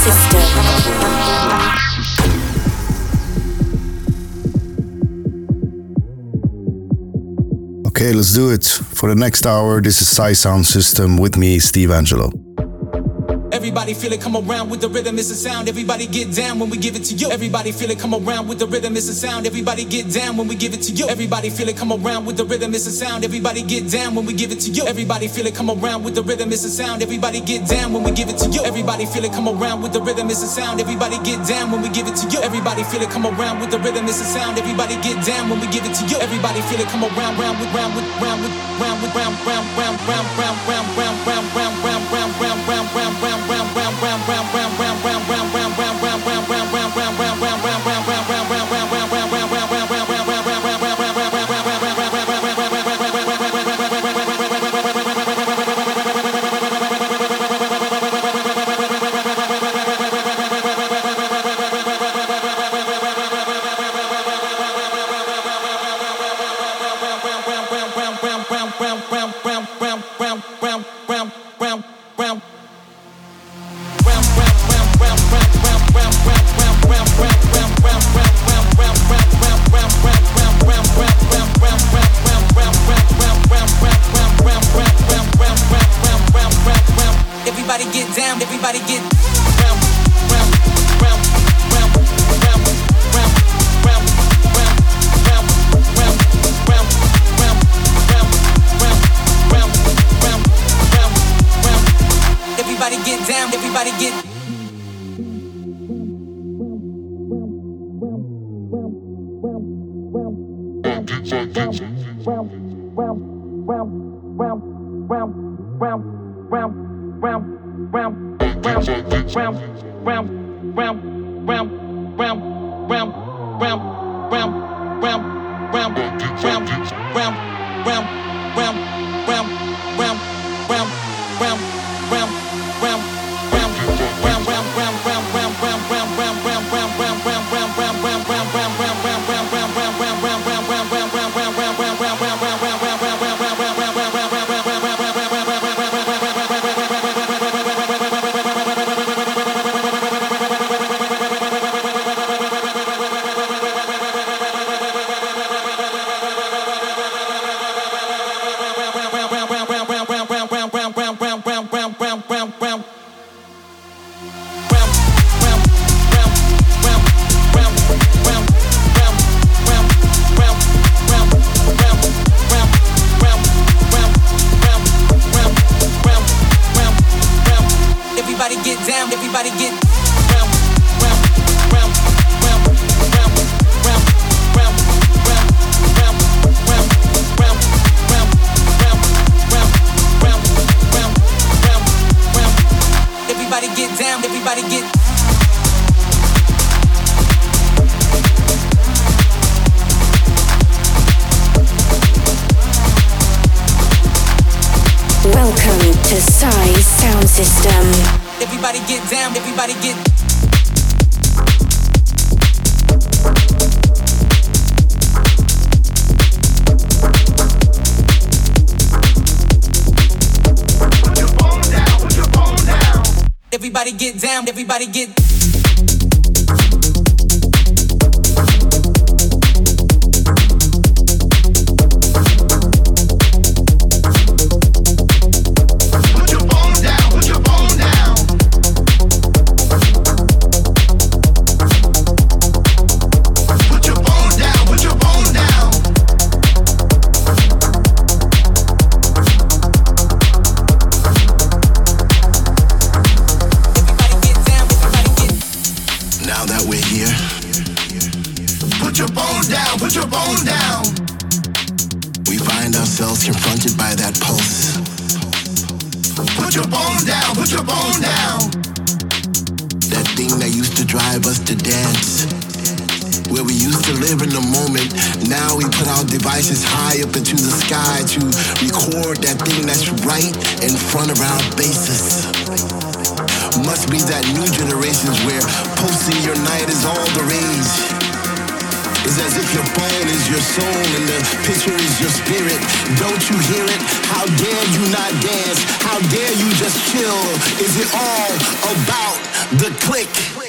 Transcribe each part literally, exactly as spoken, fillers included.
System. Okay, let's do it. For the next hour, this is Psy Sound System with me, Steve Angelo. Everybody feel it, come around with the rhythm, it's a sound. Everybody get down when we give it to you. Everybody feel it, come around with the rhythm, it's a sound. Everybody get down when we give it to you. Everybody feel it, come around with the rhythm, it's a sound. Everybody get down when we give it to you. Everybody feel it, come around with the rhythm, it's a sound. Everybody get down when we give it to you. Everybody feel it, come around with the rhythm, it's a sound. Everybody get down when we give it to you. Everybody feel it, come around with the rhythm, it's a sound. Everybody get down when we give it to you. Everybody feel it, come around, round with round with round with round with round round round round round round round round round round round round round round round round round round Get down, everybody get Put your phone down, put your phone down. Put your phone down, put your phone down. Now that we're here, put your phone down, put your phone down. We find ourselves confronted by that pulse. Put your phone down, put your phone down. That thing that used to drive us to dance. Where we used to live in the moment, now we put our devices high up into the sky to record that thing that's right in front of our bases. Must be that new generations where posting your night is all the rage. It's as if your phone is your soul and the picture is your spirit. Don't you hear it? How dare you not dance? How dare you just chill? Is it all about The Click.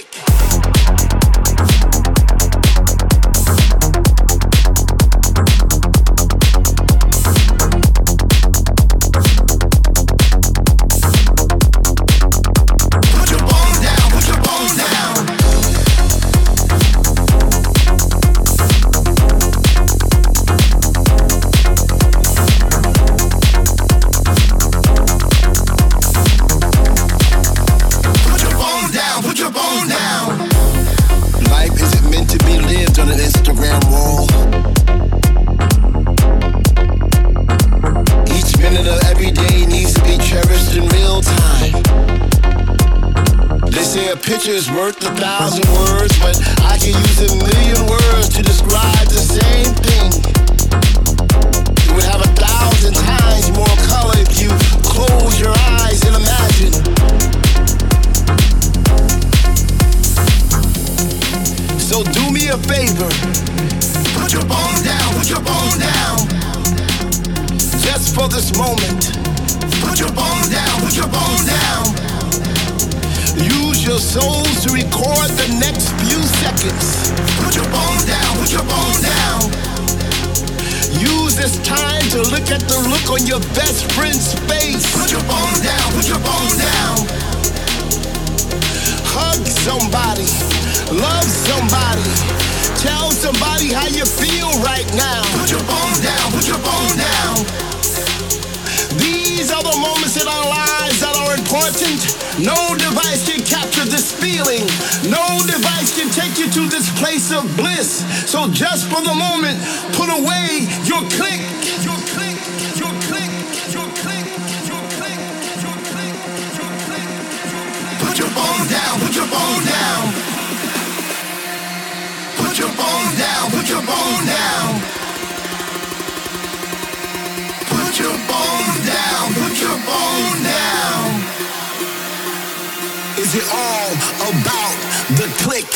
Picture's worth a thousand words, but I can use a million words to describe the same thing. It would have a thousand times more color if you close your eyes and imagine. So do me a favor. Put your phone down, put your phone down. Just for this moment. Put your phone down, put your phone down. Use your soul to record the next few seconds. Put your phone down, put your phone down. Use this time to look at the look on your best friend's face. Put your phone down, put your phone down. Hug somebody, love somebody. Tell somebody how you feel right now. Put your phone down, put your phone down. These are the moments in our lives that are important. No device can capture this feeling. No device can take you to this place of bliss. So just for the moment, put away your click, your click, your click, your click, your click, your click, your click, your click. Put your phone down, put your phone down. Put your phone down, put your phone down. Put your phone down, put your phone down. Is it all about the click?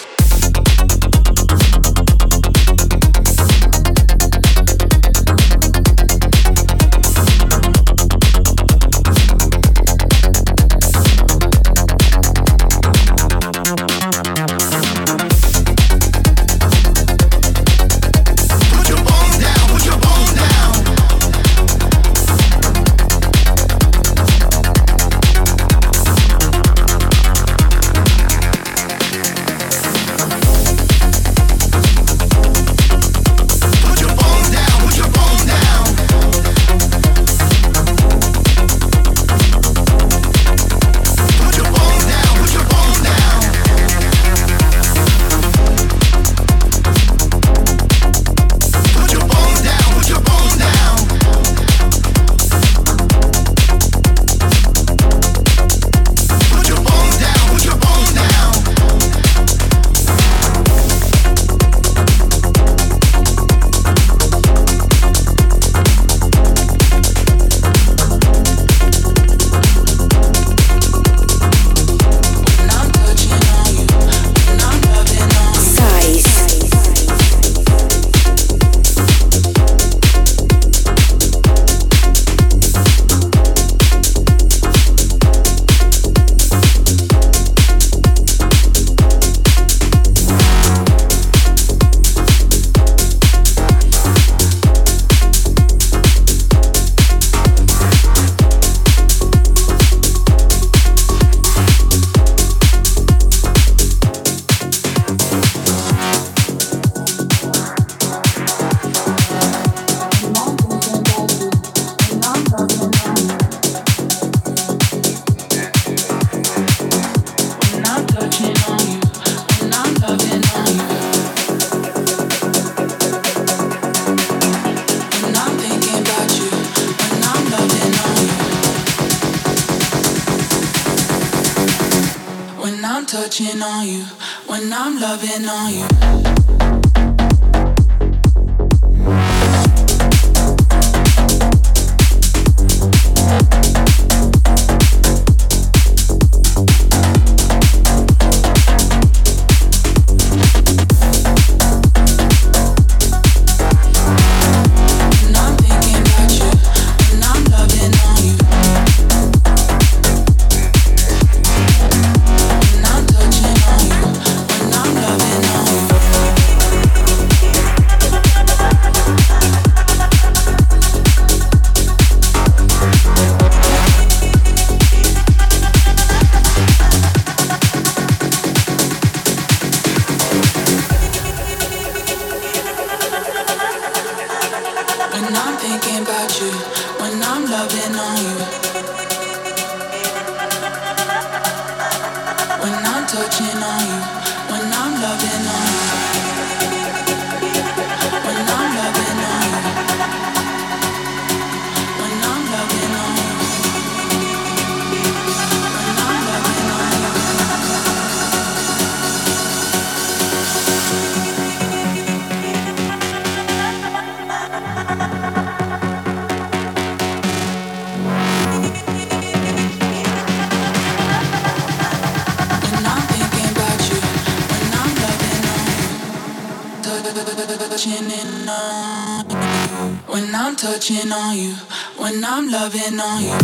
touching on you, when I'm loving on you. Now touching on you, when I'm loving on you, when I'm loving on you, when I'm loving on you, when I'm loving on you. When I'm touching on you, when I'm loving on you.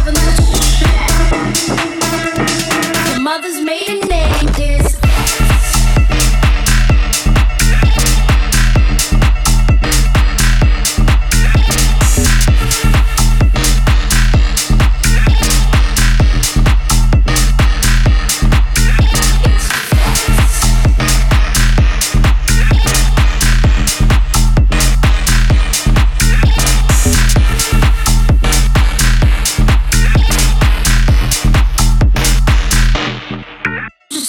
Mother's maiden name is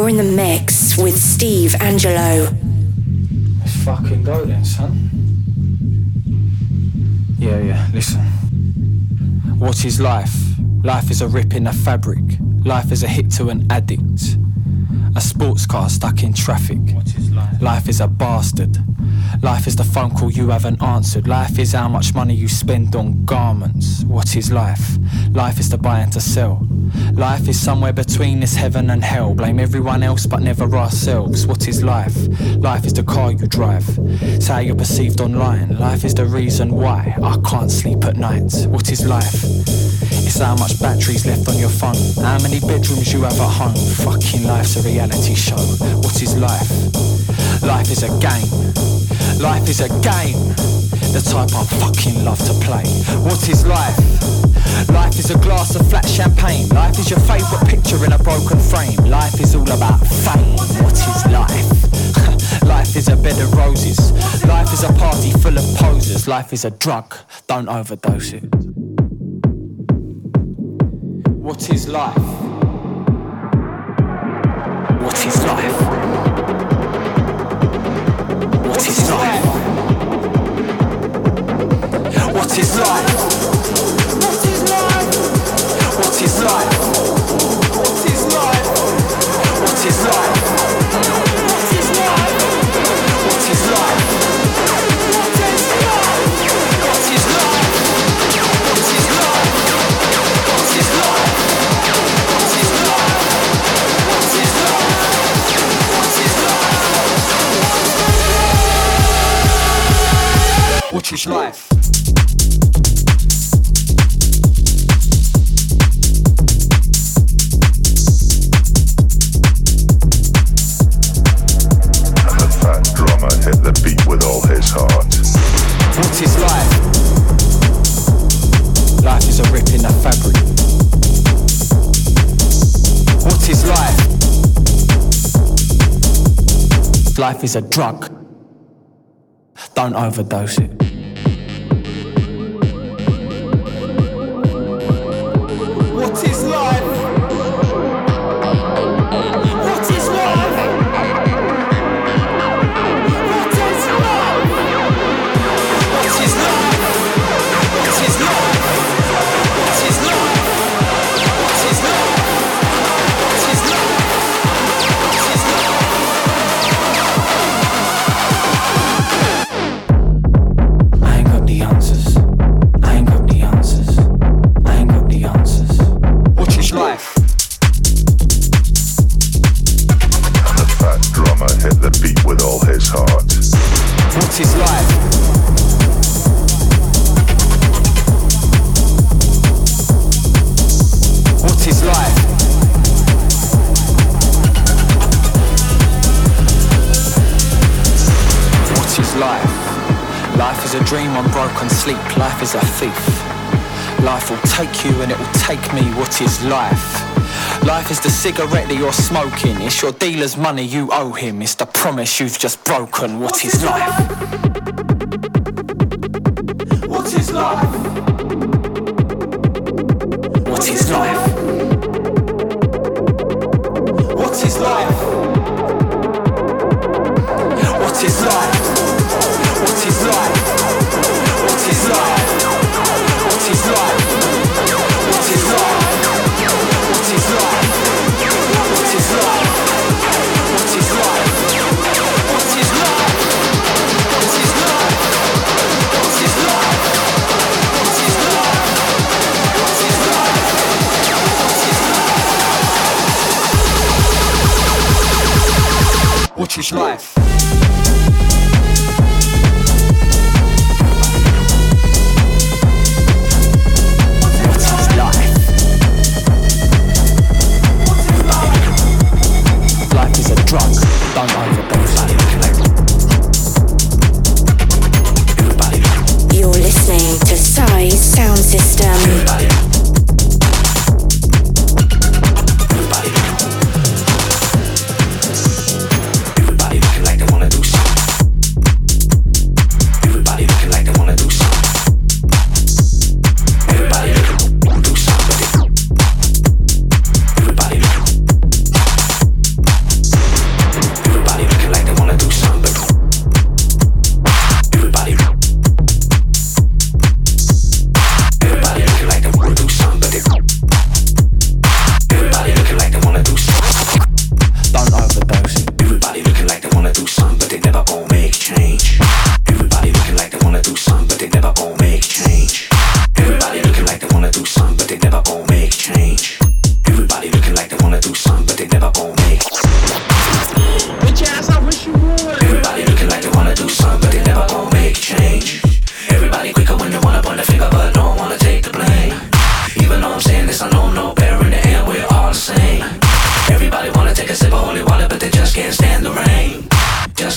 You're in the mix with Steve Angelo. Let's fucking go then, son. Yeah, yeah, listen. What is life? Life is a rip in the fabric. Life is a hit to an addict. A sports car stuck in traffic. What is life? Life is a bastard. Life is the phone call you haven't answered. Life is how much money you spend on garments. What is life? Life is to buy and to sell. Life is somewhere between this heaven and hell. Blame everyone else but never ourselves. What is life? Life is the car you drive. It's how you're perceived online. Life is the reason why I can't sleep at night. What is life? It's how much battery's left on your phone. How many bedrooms you have at home. Fucking life's a reality show. What is life? Life is a game. Life is a game. The type I fucking love to play. What is life? Life is a glass of flat champagne. Life is your favourite picture in a broken frame. Life is all about fame. What is life? Life is a bed of roses. Life is a party full of posers. Life is a drug. Don't overdose it. What is life? What is life? What is life? What is life? What is life? What is life? What is life? What is life? What is life? What is life? What is life? What is life? What is life? What is life? What is life? What is life? What is life? What is life? Hit the beat with all his heart. What is life? Life is a rip in the fabric. What is life? Life is a drug. Don't overdose it. What is life? What is life? What is life? What is life? What is life? Life is a dream on broken sleep. Life is a thief. Life will take you and it will take me. What is life? Life is the cigarette that you're smoking. It's your dealer's money you owe him. It's the promise you've just broken. What, what is, is life? What is life? What is life? What is life? What is life? What is life? What is life? What is life? What is life? What is life? What is life? What is life? What is life? What is life? What is life? What is life? What is life? What is life? What is life?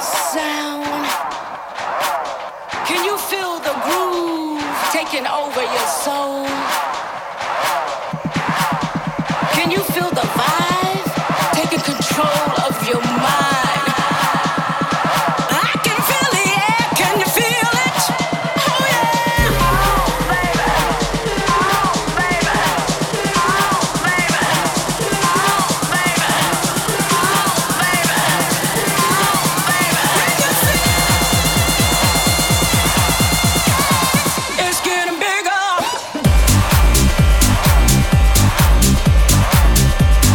the sound? Can you feel the groove taking over your soul? Can you feel the vibe taking control of your mind? I can feel the air, can you feel it? Oh yeah! Oh baby, oh baby, oh baby, oh baby, oh baby, oh baby. Can you feel it? It's getting bigger.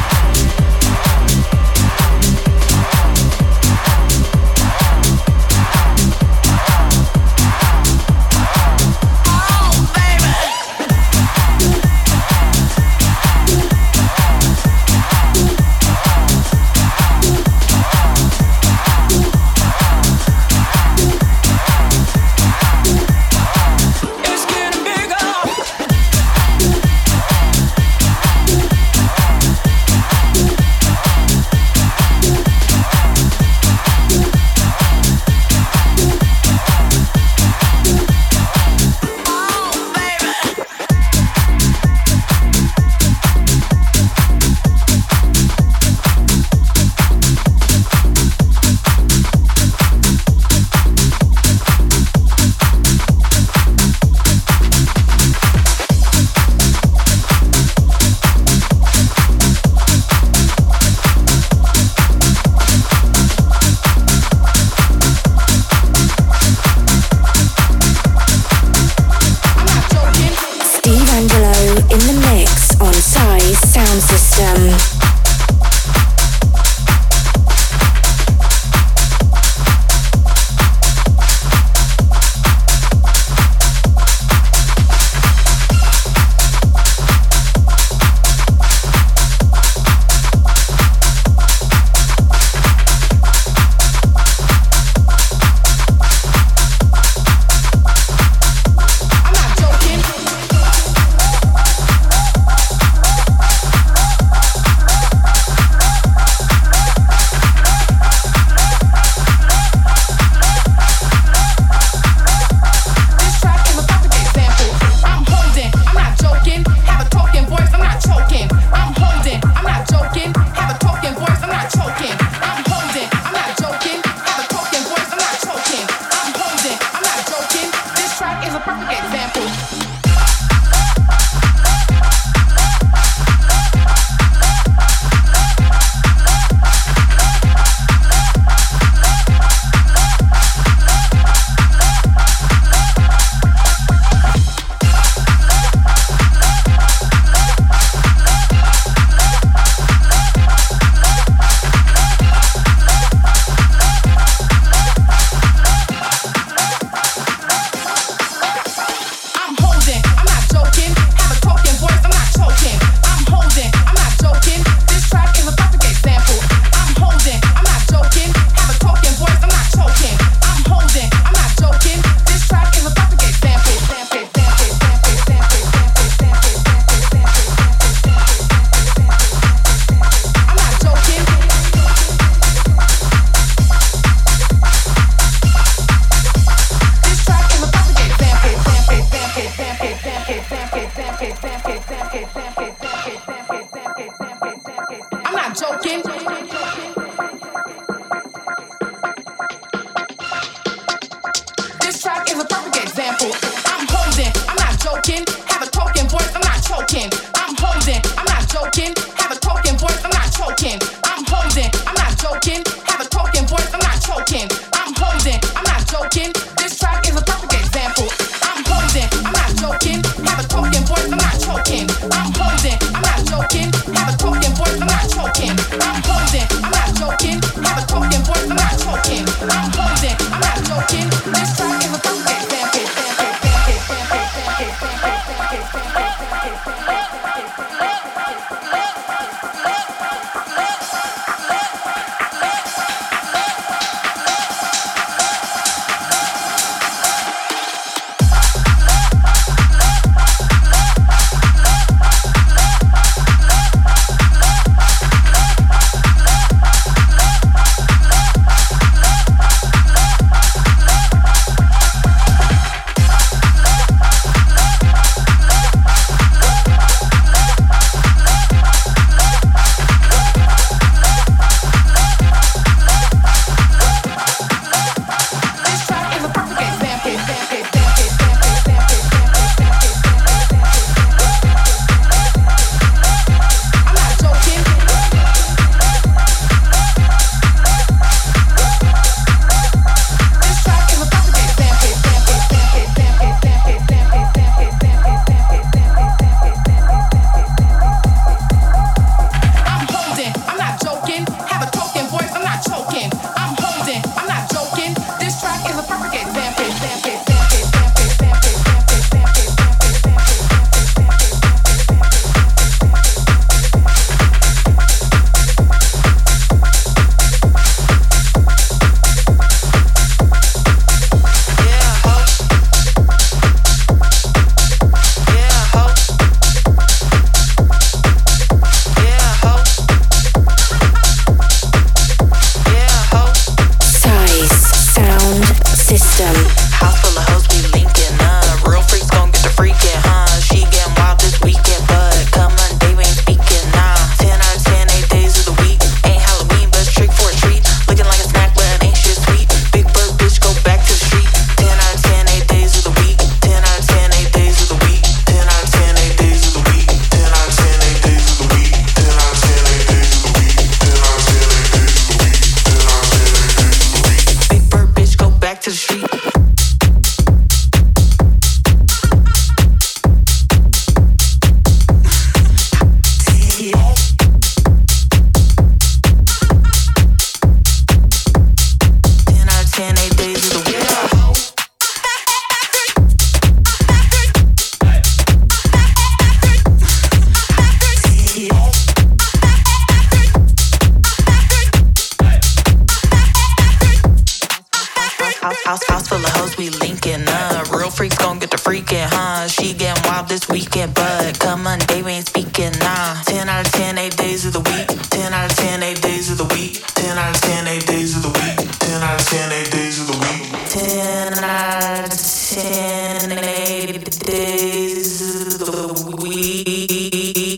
House, house full of hoes, we linking up. Real freaks gon' get the freaking, huh? She getting wild this weekend, but come Monday we ain't speaking, nah. Ten out of ten, eight days of the week. Ten out of ten, eight days of the week. Ten out of ten, eight days of the week. Ten out of ten, eight days of the week. Ten out of ten, eight days of the week.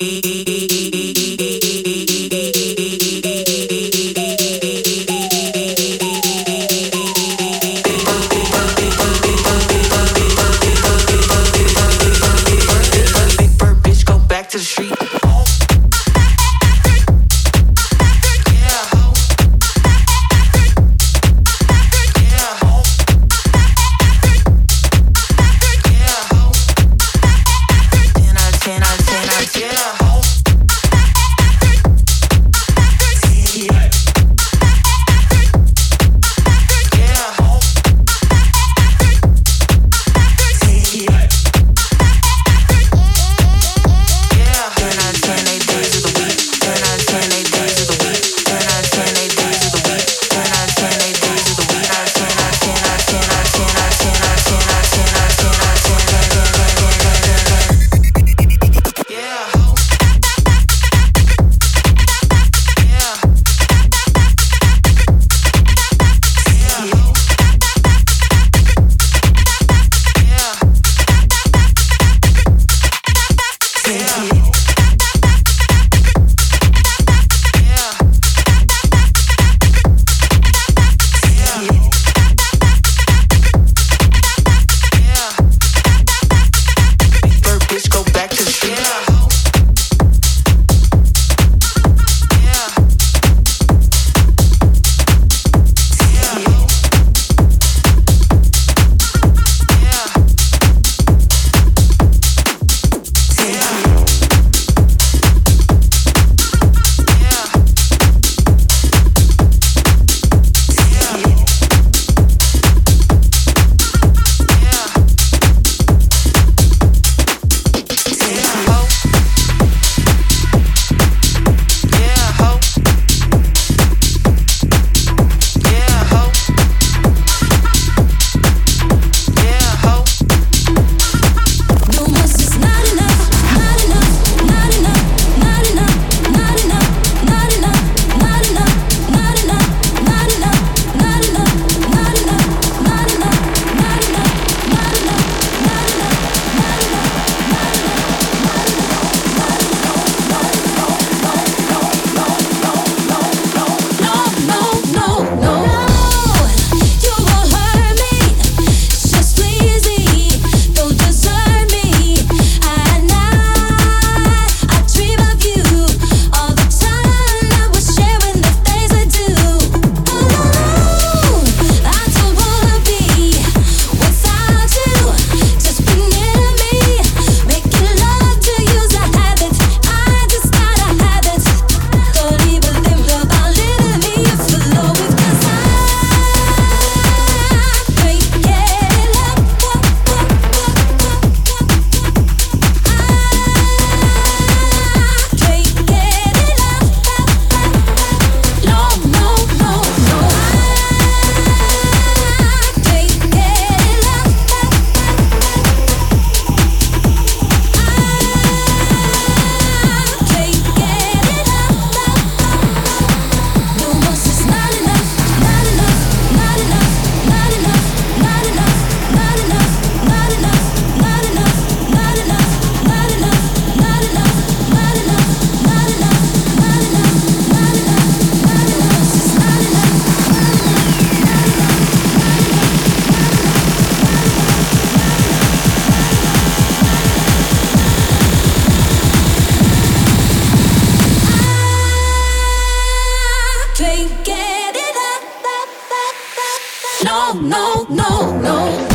no, no, no.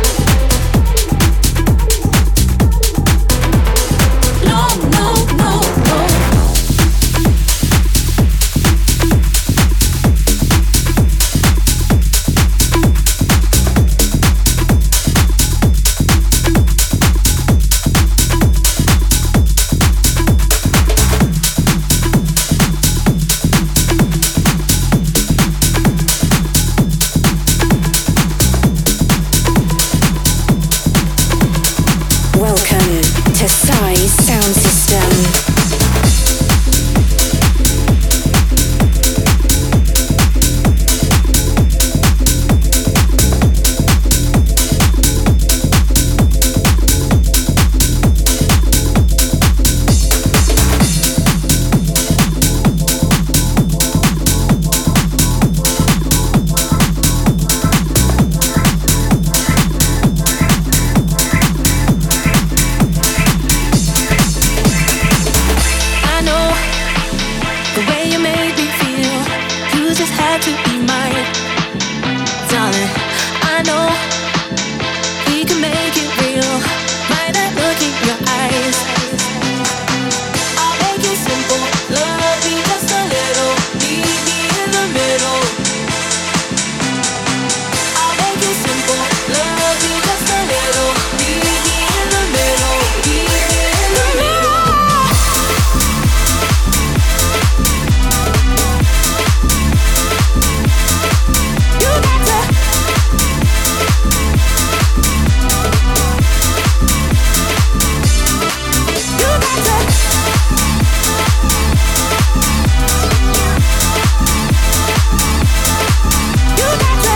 No, no, no. to be mine, darling. I know we can make it real by that look in your eyes. I'll make it simple, love me just a little, meet me in the middle. I'll make it simple, love me just a little, meet me in the middle, meet me in the middle. You got to. You got to. You got to.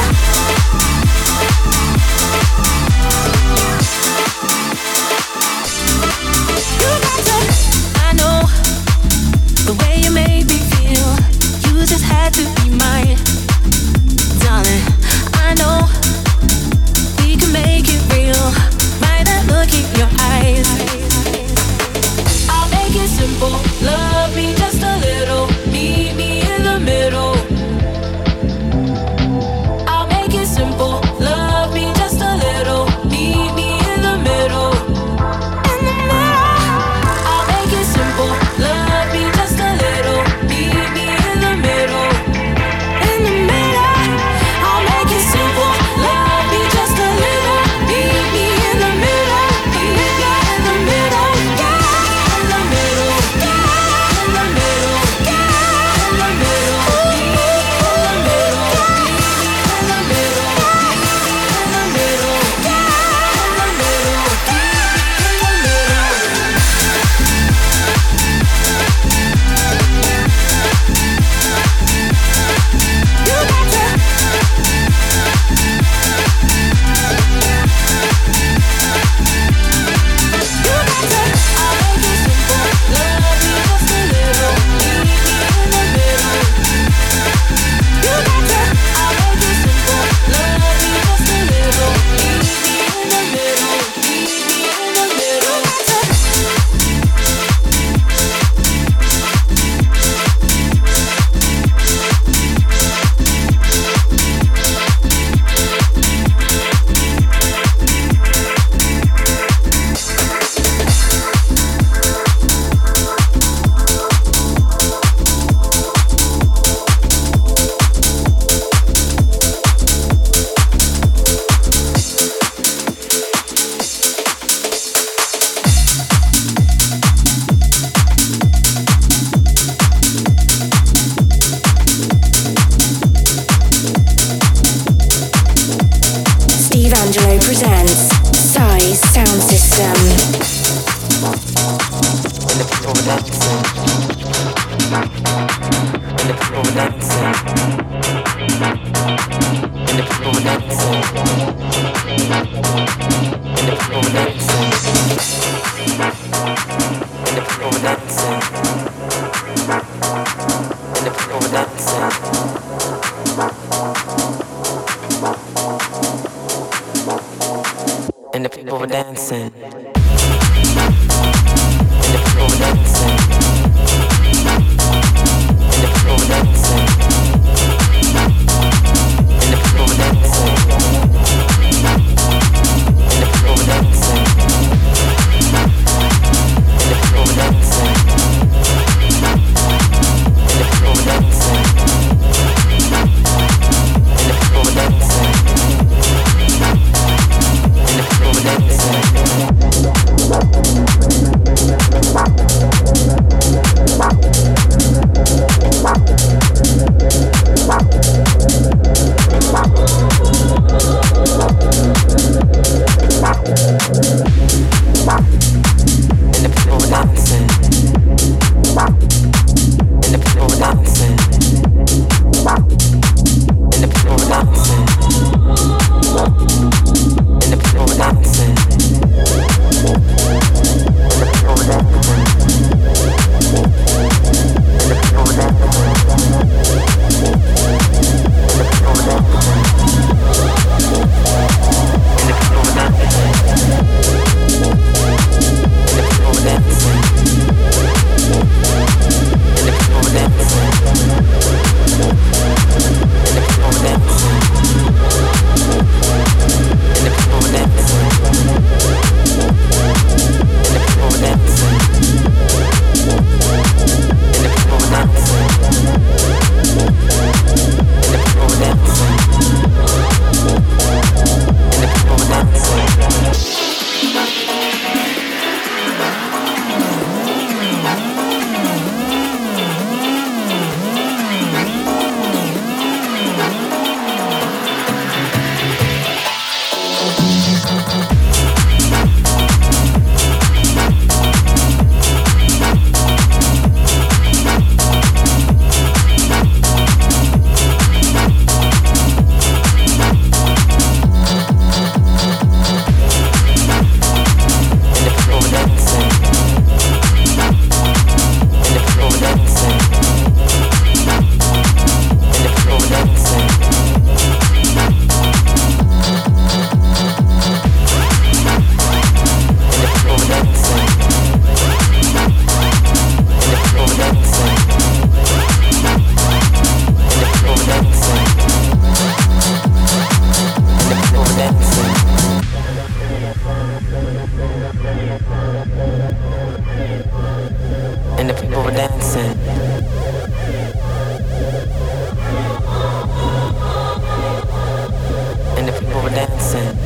You got to. I know the way you made me feel. You just had to be mine, darling. I know we can make it real by that look in your eyes. I'll make it simple, love me just a little, meet me in the middle. I'll make it simple, love me just a little, meet me in the middle. In the middle. I'll make it simple, love me just a little, meet me in the middle. In the middle. I'll make it simple, love me just a little, meet me in the middle. Meet me in the middle. Yeah, in the middle. Yeah, in the middle. Yeah, in the middle. Meet me in the middle. Meet me in the middle. Meet me in the middle. Yeah, in the middle. Meet me in the middle. You got to. You got to. I'll make it simple, love me just a little, meet me in the middle. You got to. I'll make it simple, love me just a little, meet me in the middle, meet me in the middle. You got to. Steve Angelo presents Size Sound System. When the people were dancing, when the people were dancing, when the people were dancing, when the people were dancing, when the people were dancing, when the people were dancing. And the people were dancing. And the people were dancing. And the people were dancing. And the people were dancing. And the people were dancing. And the people were dancing. people were dancing. And the people were dancing.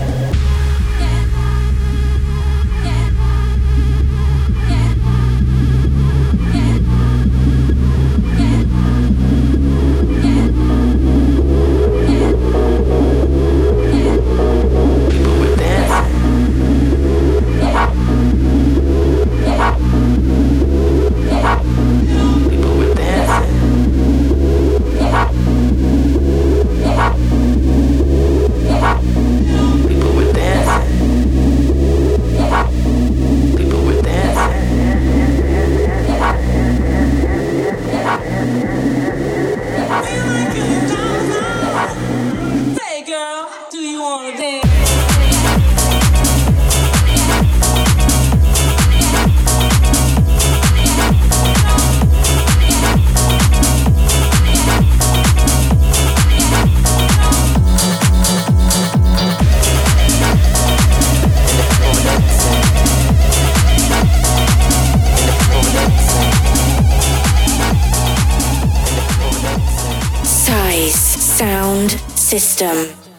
Size Sound System.